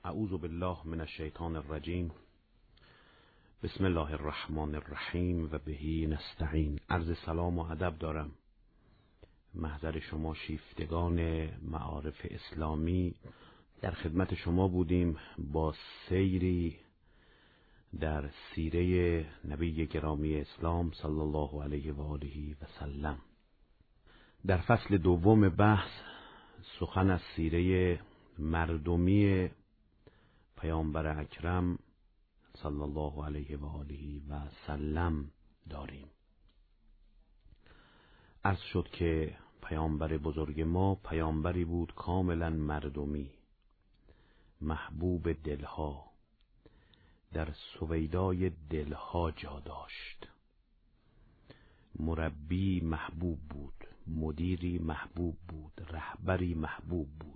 اعوذ بالله من الشیطان الرجیم. بسم الله الرحمن الرحیم و بهی نستعین. عرض سلام و ادب دارم محضر شما شیفتگان معارف اسلامی. در خدمت شما بودیم با سیری در سیره نبی گرامی اسلام صلی الله علیه و آله و سلم. در فصل دوم بحث سخن از سیره مردمی پیامبر اکرم صلی الله علیه و آله و سلم داریم. عرض شد که پیامبر بزرگ ما پیامبری بود کاملا مردمی، محبوب دلها، در سویدای دلها جا داشت. مربی محبوب بود، مدیری محبوب بود، رهبری محبوب بود.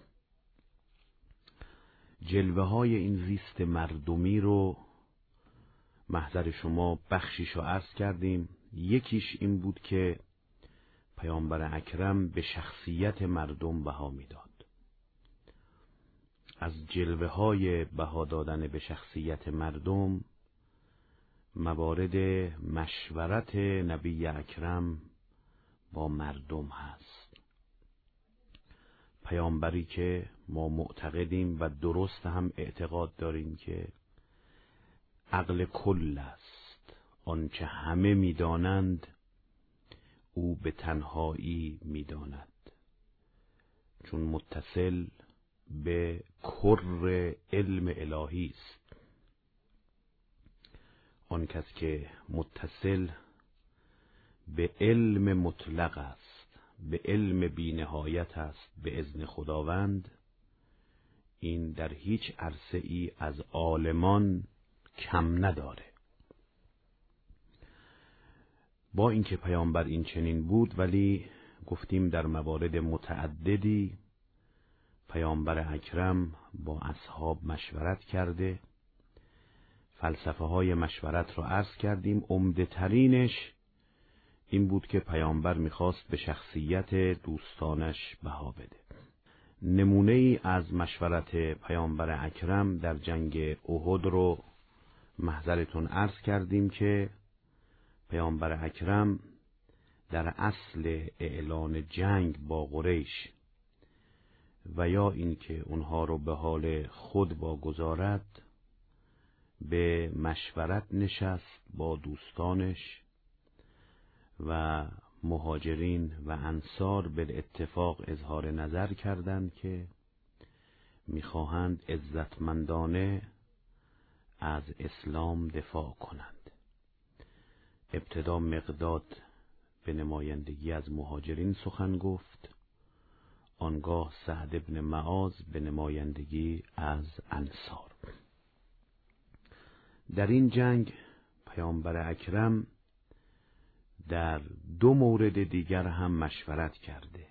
جلوه های این زیست مردمی رو محضر شما بخشیشو عرض کردیم. یکیش این بود که پیامبر اکرم به شخصیت مردم بها میداد. از جلوه های بها دادن به شخصیت مردم موارد مشورت نبی اکرم با مردم هست. پیامبری که ما معتقدیم و درست هم اعتقاد داریم که عقل کل است، آنچه همه میدانند او به تنهایی میداند، چون متصل به کر علم الهی است. آن کس که متصل به علم مطلق است، به علم بی نهایت است به اذن خداوند، این در هیچ عرصه ای از عالمان کم نداره. با اینکه پیامبر این چنین بود، ولی گفتیم در موارد متعددی پیامبر اکرم با اصحاب مشورت کرده. فلسفه های مشورت را عرض کردیم. عمده ترینش این بود که پیامبر میخواست به شخصیت دوستانش بها بده. نمونه ای از مشورت پیامبر اکرم در جنگ احد رو محضرتون عرض کردیم که پیامبر اکرم در اصل اعلان جنگ با قریش و یا اینکه اونها رو به حال خود واگذارد، به مشورت نشست با دوستانش و مهاجرین و انصار به اتفاق اظهار نظر کردند که میخواهند عزتمندانه از اسلام دفاع کنند. ابتدا مقداد به نمایندگی از مهاجرین سخن گفت، آنگاه سعد بن معاذ به نمایندگی از انصار. در این جنگ پیامبر اکرم در دو مورد دیگر هم مشورت کرده.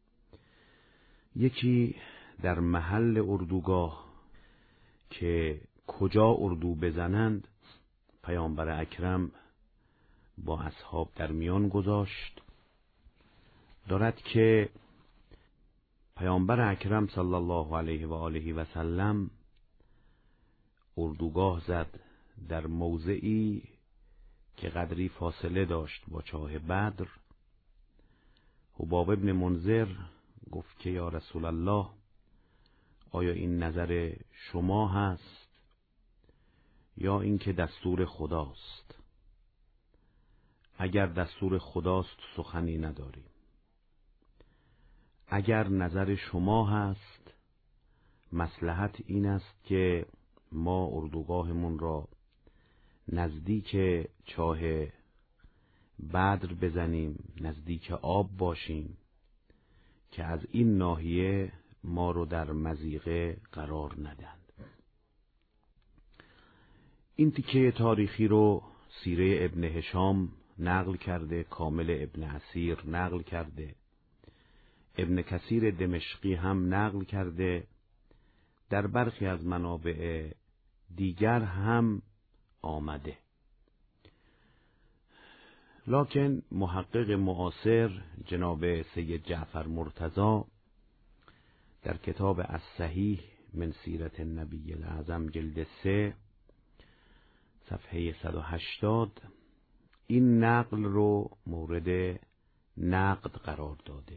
یکی در محل اردوگاه که کجا اردو بزنند، پیامبر اکرم با اصحاب در میان گذاشت. دارد که پیامبر اکرم صلی الله علیه و آله و سلم اردوگاه زد در موضعی که قدری فاصله داشت با چاه بدر. حباب ابن منذر گفت که یا رسول الله، آیا این نظر شما هست یا اینکه دستور خداست؟ اگر دستور خداست سخنی نداریم، اگر نظر شما هست مصلحت این است که ما اردوگاهمون را نزدیک چاه بدر بزنیم، نزدیک آب باشیم که از این ناحیه ما رو در مضیقه قرار ندند. این تیکه تاریخی رو سیره ابن هشام نقل کرده، کامل ابن اسیر نقل کرده، ابن کثیر دمشقی هم نقل کرده، در برخی از منابع دیگر هم آمده. لکن محقق معاصر جناب سید جعفر مرتضی در کتاب الصحیح من سیرت النبی الاعظم جلد 3 صفحه 180 این نقل رو مورد نقد قرار داده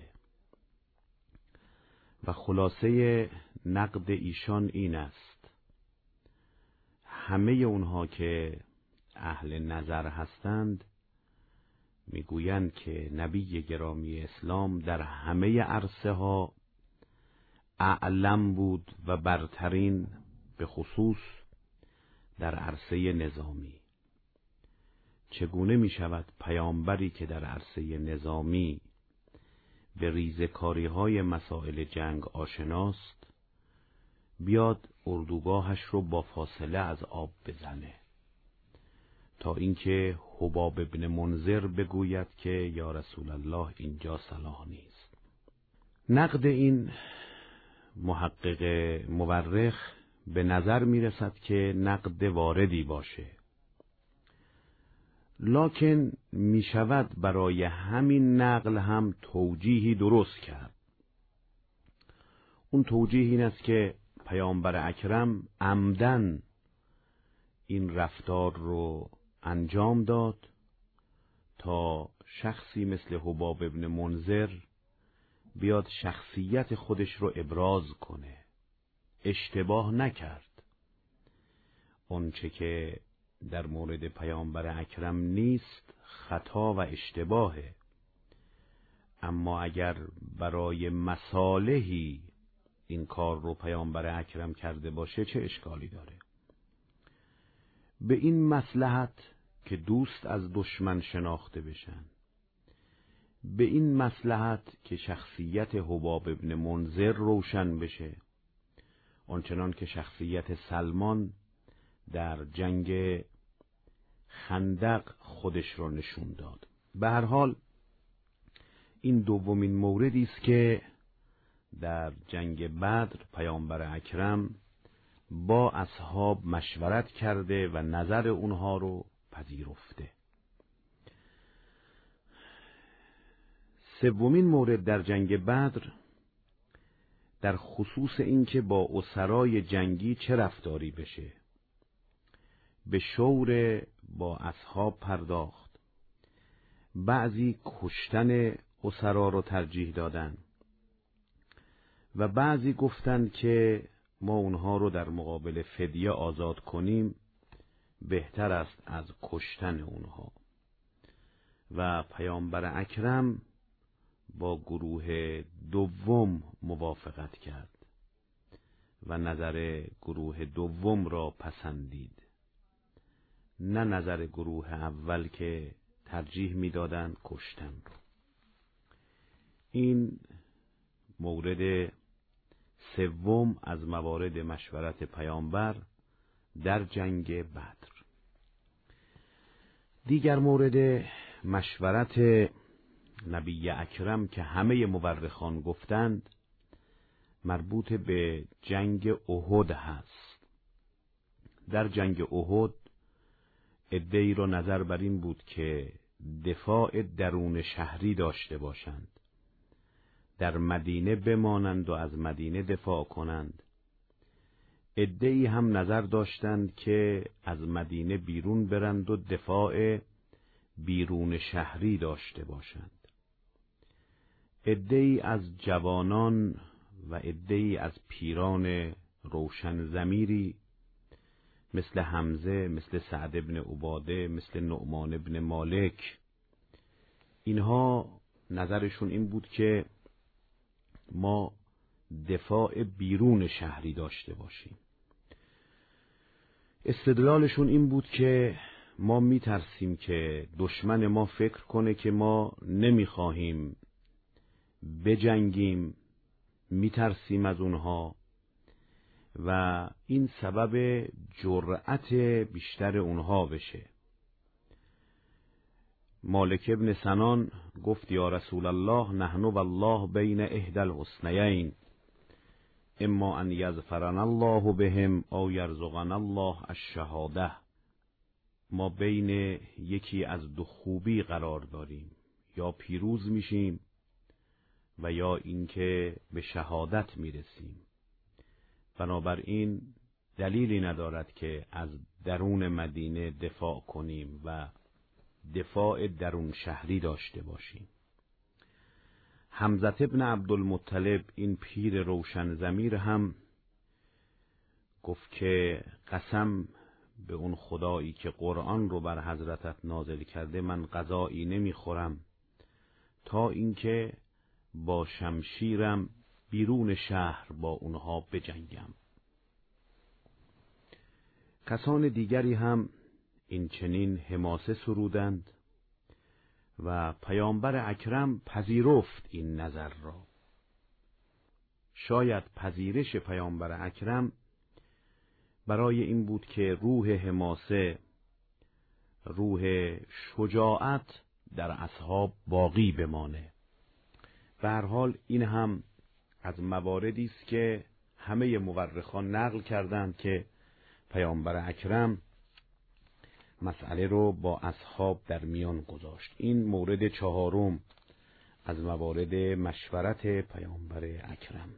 و خلاصه نقد ایشان این است: همه اونها که اهل نظر هستند میگویند که نبی گرامی اسلام در همه عرصه ها اعلم بود و برترین، به خصوص در عرصه نظامی. چگونه می شود پیامبری که در عرصه نظامی به ریزکاری های مسائل جنگ آشناست بیاد اردوگاهش رو با فاصله از آب بزنه، تا اینکه حباب ابن منذر بگوید که یا رسول الله اینجا صلاح نیست. نقد این محقق مورخ به نظر می رسد که نقد واردی باشه، لکن می شود برای همین نقل هم توجیهی درست کرد. اون توجیه این است که پیامبر اکرم عمدن این رفتار رو انجام داد تا شخصی مثل حباب ابن منذر بیاد شخصیت خودش رو ابراز کنه. اشتباه نکرد. اونچه که در مورد پیامبر اکرم نیست خطا و اشتباهه، اما اگر برای مصالحی این کار رو پیامبر اکرم کرده باشه چه اشکالی داره؟ به این مصلحت که دوست از دشمن شناخته بشن، به این مصلحت که شخصیت حباب ابن منذر روشن بشه، آنچنان که شخصیت سلمان در جنگ خندق خودش را نشون داد. به هر حال این دومین موردی است که در جنگ بدر پیامبر اکرم با اصحاب مشورت کرده و نظر اونها رو پذیرفته. سومین مورد در جنگ بدر در خصوص اینکه با اسرای جنگی چه رفتاری بشه. به شور با اصحاب پرداخت. بعضی کشتن اسرا رو ترجیح دادن و بعضی گفتند که ما اونها رو در مقابل فدیه آزاد کنیم بهتر است از کشتن اونها. و پیامبر اکرم با گروه دوم موافقت کرد و نظر گروه دوم را پسندید، نه نظر گروه اول که ترجیح میدادند کشتن رو. این مورد سوم از موارد مشورت پیامبر در جنگ بدر. دیگر مورد مشورت نبی اکرم که همه مورخان گفتند مربوط به جنگ احد هست. در جنگ احد عده‌ای را نظر بر این بود که دفاع درون شهری داشته باشند، در مدینه بمانند و از مدینه دفاع کنند. عده‌ای هم نظر داشتند که از مدینه بیرون برند و دفاع بیرون شهری داشته باشند. عده‌ای از جوانان و عده‌ای از پیران روشن ضمیری مثل حمزه، مثل سعد ابن عباده، مثل نعمان ابن مالک، اینها نظرشون این بود که ما دفاع بیرون شهری داشته باشیم. استدلالشون این بود که ما میترسیم که دشمن ما فکر کنه که ما نمیخواهیم بجنگیم، میترسیم از اونها و این سبب جرأت بیشتر اونها بشه. مالک ابن سنان گفت یا رسول الله نحن والله بین احدى الحسنیین اما ان یظفرنا الله بهم او یرزقنا الله الشهاده. ما بین یکی از دو خوبی قرار داریم، یا پیروز میشیم و یا اینکه به شهادت میرسیم. بنابراین دلیلی ندارد که از درون مدینه دفاع کنیم و دفاع درون شهری داشته باشیم. حمزه ابن عبدالمطلب، این پیر روشن ضمیر، هم گفت که قسم به اون خدایی که قرآن رو بر حضرتت نازل کرده، من غذایی نمیخورم تا اینکه با شمشیرم بیرون شهر با اونها بجنگم. کسان دیگری هم این چنین حماسه سرودند و پیامبر اکرم پذیرفت این نظر را. شاید پذیرش پیامبر اکرم برای این بود که روح حماسه، روح شجاعت در اصحاب باقی بمانه. به هر حال این هم از مواردی است که همه مورخان نقل کردند که پیامبر اکرم مسئله رو با اصحاب در میان گذاشت. این مورد چهارم از موارد مشورت پیامبر اکرم.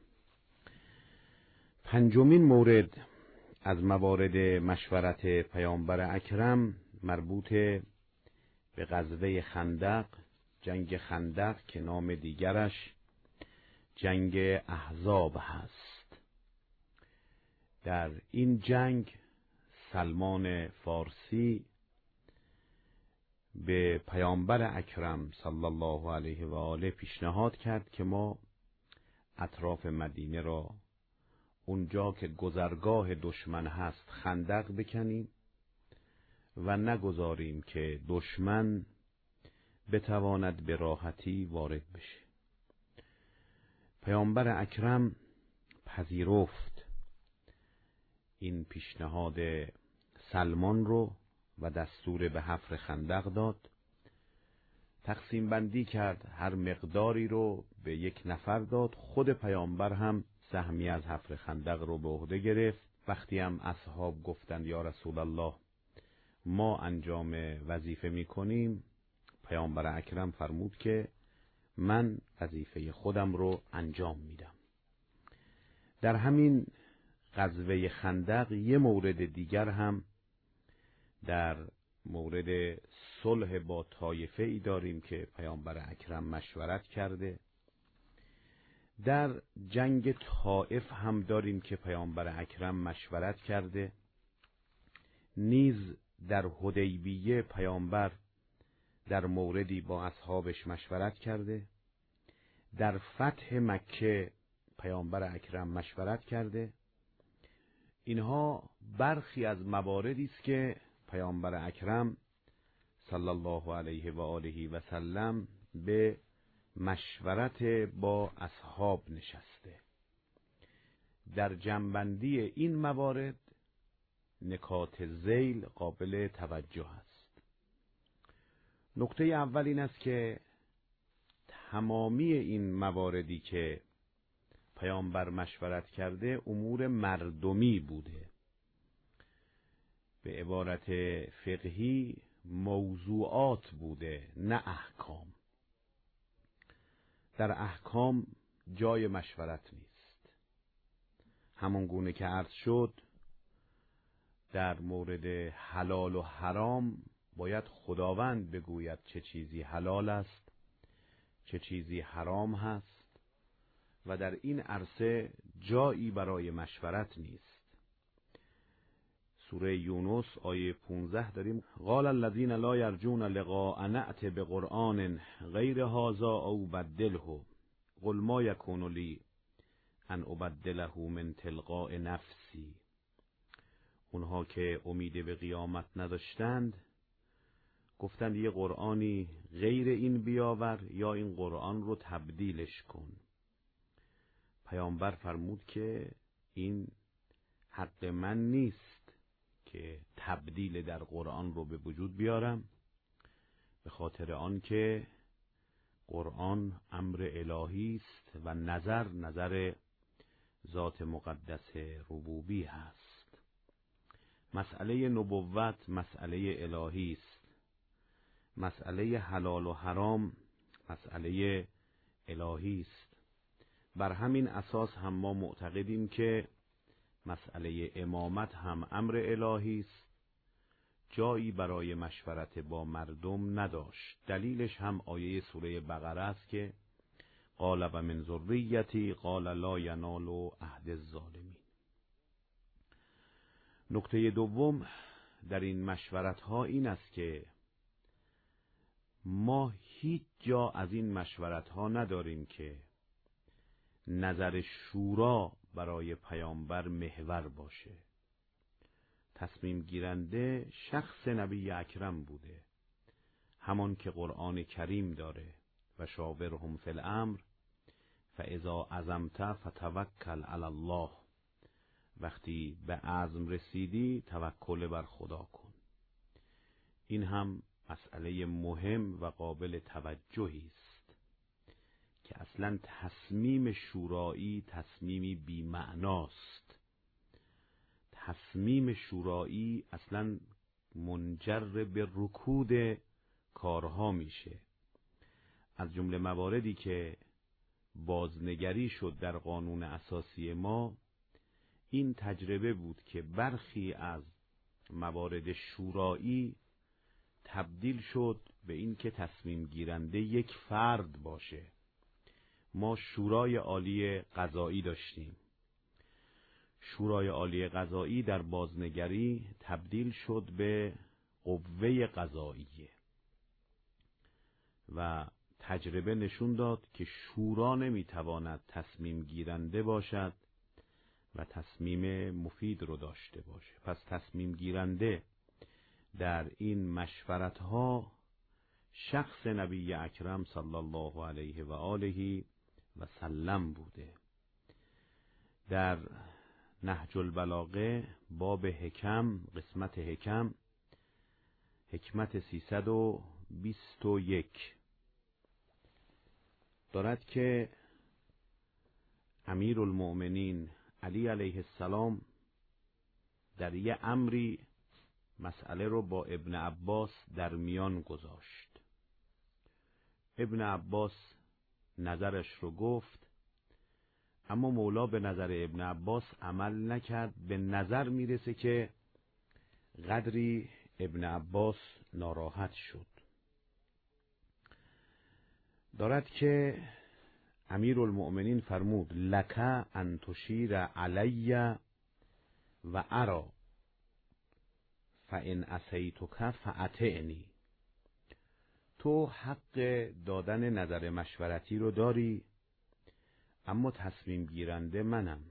پنجمین مورد از موارد مشورت پیامبر اکرم مربوط به غزوه خندق، جنگ خندق که نام دیگرش جنگ احزاب هست. در این جنگ سلمان فارسی به پیامبر اکرم صلی الله علیه و آله پیشنهاد کرد که ما اطراف مدینه را، اونجا که گذرگاه دشمن هست، خندق بکنیم و نگذاریم که دشمن بتواند به راحتی وارد بشه. پیامبر اکرم پذیرفت این پیشنهاد سلمان رو و دستور به حفر خندق داد. تقسیم بندی کرد، هر مقداری رو به یک نفر داد. خود پیامبر هم سهمی از حفر خندق رو به عهده گرفت. وقتی هم اصحاب گفتند یا رسول الله ما انجام وظیفه میکنیم، پیامبر اکرم فرمود که من وظیفه خودم رو انجام میدم. در همین غزوه خندق یه مورد دیگر هم در مورد صلح با طایفه ای داریم که پیامبر اکرم مشورت کرده. در جنگ طائف هم داریم که پیامبر اکرم مشورت کرده. نیز در حدیبیه پیامبر در موردی با اصحابش مشورت کرده. در فتح مکه پیامبر اکرم مشورت کرده. اینها برخی از مواردی است که پیامبر اکرم صلی الله علیه و آله و سلم به مشورت با اصحاب نشسته. در جمع‌بندی این موارد نکات ذیل قابل توجه است. نکته اول این است که تمامی این مواردی که پیامبر مشورت کرده امور مردمی بوده. به عبارت فقهی موضوعات بوده، نه احکام. در احکام جای مشورت نیست. همون گونه که عرض شد در مورد حلال و حرام باید خداوند بگوید چه چیزی حلال است، چه چیزی حرام هست و در این عرصه جایی برای مشورت نیست. سوره یونس آیه 15 داریم قال الذین لا یرجون لقاء نأت بقرآن غیر هذا او بدله قل ما یکون لی ان ابدله من تلقاء نفسی. اونها که امید به قیامت نداشتند گفتند یه قرآنی غیر این بیاور یا این قرآن رو تبدیلش کن. پیامبر فرمود که این حق من نیست که تبدیل در قرآن رو به وجود بیارم، به خاطر آن که قرآن امر الهی است و نظر ذات مقدس ربوبی هست. مسئله نبوت مسئله الهی است. مسئله حلال و حرام مسئله الهی است. بر همین اساس هم ما معتقدیم که مسئله امامت هم امر الهی است، جایی برای مشورت با مردم نداشت. دلیلش هم آیه سوره بقره است که قال و من ذریتی قال لا ینال عهد الظالمین. نکته دوم در این مشورت ها این است که ما هیچ جا از این مشورت ها نداریم که نظر شورا برای پیامبر محور باشه. تصمیم گیرنده شخص نبی اکرم بوده، همان که قرآن کریم داره و شاورهم فی الامر فاذا عزمت فتوکل علی الله. وقتی به عزم رسیدی توکل بر خدا کن. این هم مسئله مهم و قابل توجهی است که اصلا تصمیم شورایی تصمیمی بی‌معناست. تصمیم شورایی اصلا منجر به رکود کارها میشه. از جمله مواردی که بازنگری شد در قانون اساسی ما این تجربه بود که برخی از موارد شورایی تبدیل شد به این که تصمیم گیرنده یک فرد باشه. ما شورای عالی قضایی داشتیم. شورای عالی قضایی در بازنگری تبدیل شد به قوه قضاییه و تجربه نشون داد که شورا نمیتواند تصمیم گیرنده باشد و تصمیم مفید رو داشته باشه. پس تصمیم گیرنده در این مشورت ها شخص نبی اکرم صلی الله علیه و آله و سلم بوده. در نهج البلاغه باب حکم قسمت حکم حکمت 321 دارد که امیرالمؤمنین علی علیه السلام در یه امری مسئله رو با ابن عباس در میان گذاشت. ابن عباس نظرش رو گفت، اما مولا به نظر ابن عباس عمل نکرد. به نظر میرسه که قدری ابن عباس ناراحت شد. دارد که امیرالمؤمنین فرمود لک ان تشیر علی و ارا فان عصیتک فاطعنی. تو حق دادن نظر مشورتی رو داری، اما تصمیم گیرنده منم.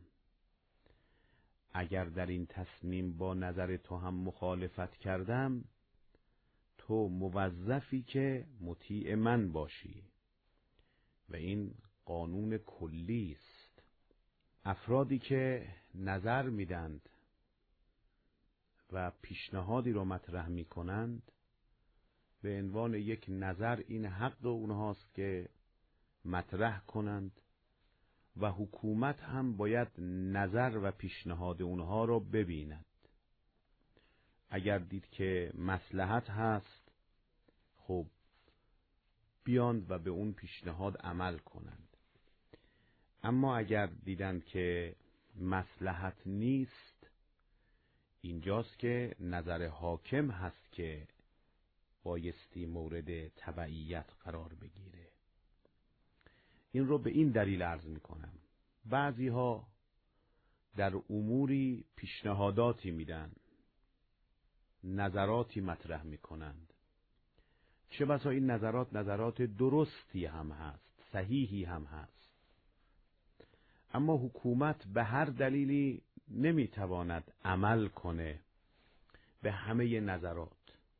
اگر در این تصمیم با نظر تو هم مخالفت کردم، تو موظفی که مطیع من باشی و این قانون کلی است. افرادی که نظر میدند و پیشنهادی رو مطرح میکنند به عنوان یک نظر این حق اونهاست که مطرح کنند و حکومت هم باید نظر و پیشنهاد اونها رو ببیند. اگر دید که مصلحت هست خب بیاند و به اون پیشنهاد عمل کنند. اما اگر دیدند که مصلحت نیست، اینجاست که نظر حاکم هست که بایستی مورد تبعیت قرار بگیره. این رو به این دلیل عرض میکنم. بعضی ها در اموری پیشنهاداتی میدن، نظراتی مطرح میکنند. چه بسا این نظرات درستی هم هست، صحیحی هم هست، اما حکومت به هر دلیلی نمیتواند عمل کنه به همه نظرات.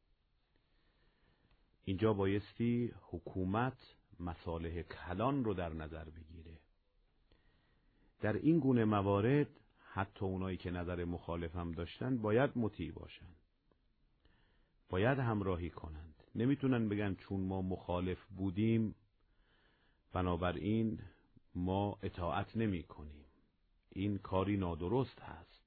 اینجا بایستی حکومت مصالح کلان رو در نظر بگیره. در این گونه موارد حتی اونایی که نظر مخالف هم داشتن باید مطیع باشن، باید همراهی کنند. نمیتونن بگن چون ما مخالف بودیم بنابراین ما اطاعت نمی کنیم. این کاری نادرست هست.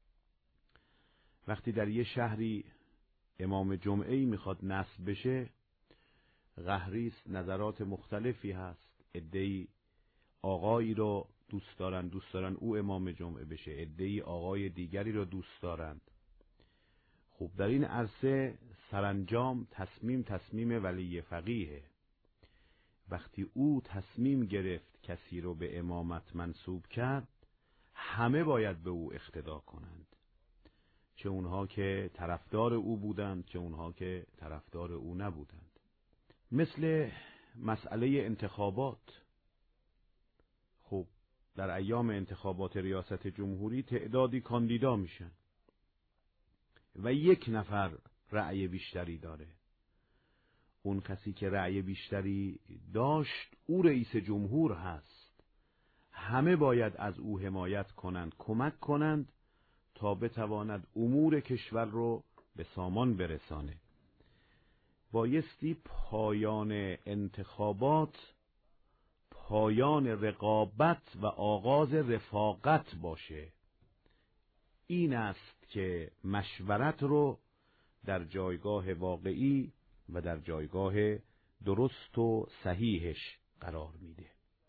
وقتی در یه شهری امام جمعه‌ای میخواد نصب بشه، قهریست، نظرات مختلفی هست. عده‌ای آقایی رو دوست دارن او امام جمعه بشه، عده‌ای آقای دیگری رو دوست دارند. خب در این عرصه سرانجام تصمیم ولی فقیه. وقتی او تصمیم گرفت کسی رو به امامت منصوب کرد، همه باید به او اقتدا کنند، چه اونها که طرفدار او بودند چه اونها که طرفدار او نبودند. مثل مسئله انتخابات. خب در ایام انتخابات ریاست جمهوری تعدادی کاندیدا میشن و یک نفر رأی بیشتری داره. اون کسی که رأی بیشتری داشت او رئیس جمهور هست. همه باید از او حمایت کنند، کمک کنند تا بتواند امور کشور رو به سامان برسانه. بایستی پایان انتخابات پایان رقابت و آغاز رفاقت باشه. این است که مشورت رو در جایگاه واقعی و در جایگاه درست و صحیحش قرار میده.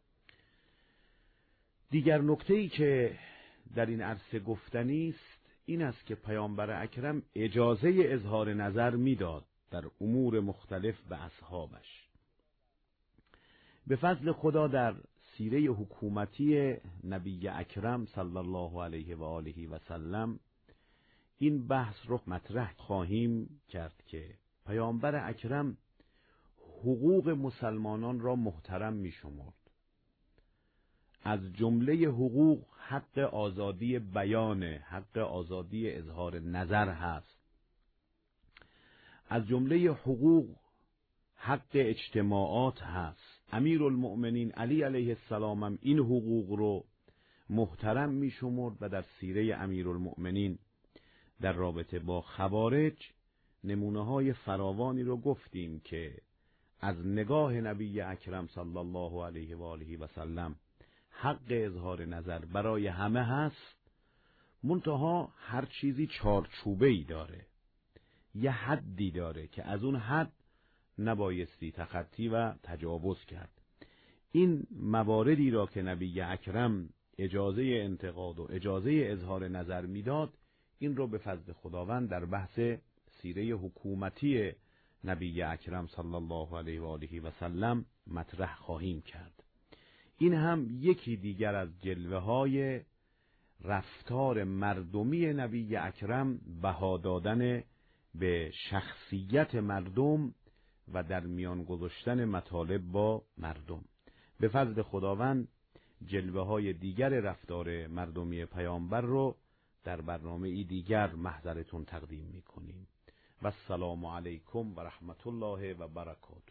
دیگر نکته‌ای که در این عرصه گفتنی است این است که پیامبر اکرم اجازه اظهار نظر میداد در امور مختلف به اصحابش. به فضل خدا در سیره حکومتی نبی اکرم صلی الله علیه و آله و سلم این بحث رو مطرح خواهیم کرد که پیامبر اکرم حقوق مسلمانان را محترم می شمرد. از جمله حقوق حق آزادی بیان، حق آزادی اظهار نظر هست. از جمله حقوق حق اجتماعات هست. امیرالمؤمنین علی علیه السلام هم این حقوق رو محترم می شمرد و در سیره امیرالمؤمنین در رابطه با خوارج نمونه های فراوانی رو گفتیم که از نگاه نبی اکرم صلی الله علیه و آله و سلم حق اظهار نظر برای همه هست، منتها هر چیزی چارچوبه‌ای داره، یه حدی داره که از اون حد نبایستی تخطی و تجاوز کرد. این مواردی را که نبی اکرم اجازه انتقاد و اجازه اظهار نظر میداد، این رو به فضل خداوند در بحث سیره حکومتی نبی اکرم صلی الله علیه و آله و سلم مطرح خواهیم کرد. این هم یکی دیگر از جلوه های رفتار مردمی نبی اکرم، بها دادن به شخصیت مردم و در میان گذاشتن مطالب با مردم. به فضل خداوند جلوه های دیگر رفتار مردمی پیامبر رو در برنامه ای دیگر محضرتون تقدیم می کنیم. و السلام علیکم و رحمت الله و برکاته.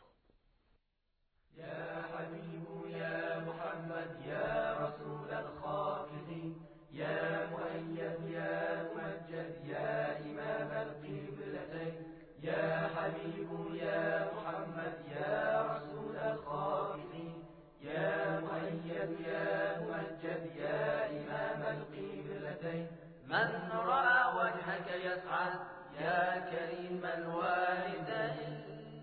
یا حبیب یا محمد یا رسول الخافقین یا مؤید یا ممجد یا امام القبلتین یا حبیب یا محمد یا رسول الخافقین یا مؤید یا ممجد یا امام القبلتین من رأى وجهك يسعد يا كريم الوالدين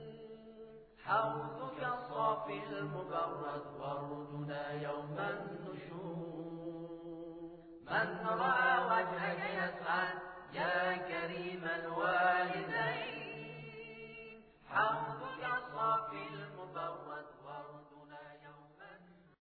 حوضك الصافي المبرد وردنا يوم النشور من رأى وجهك يسعد يا كريم الوالدين حوضك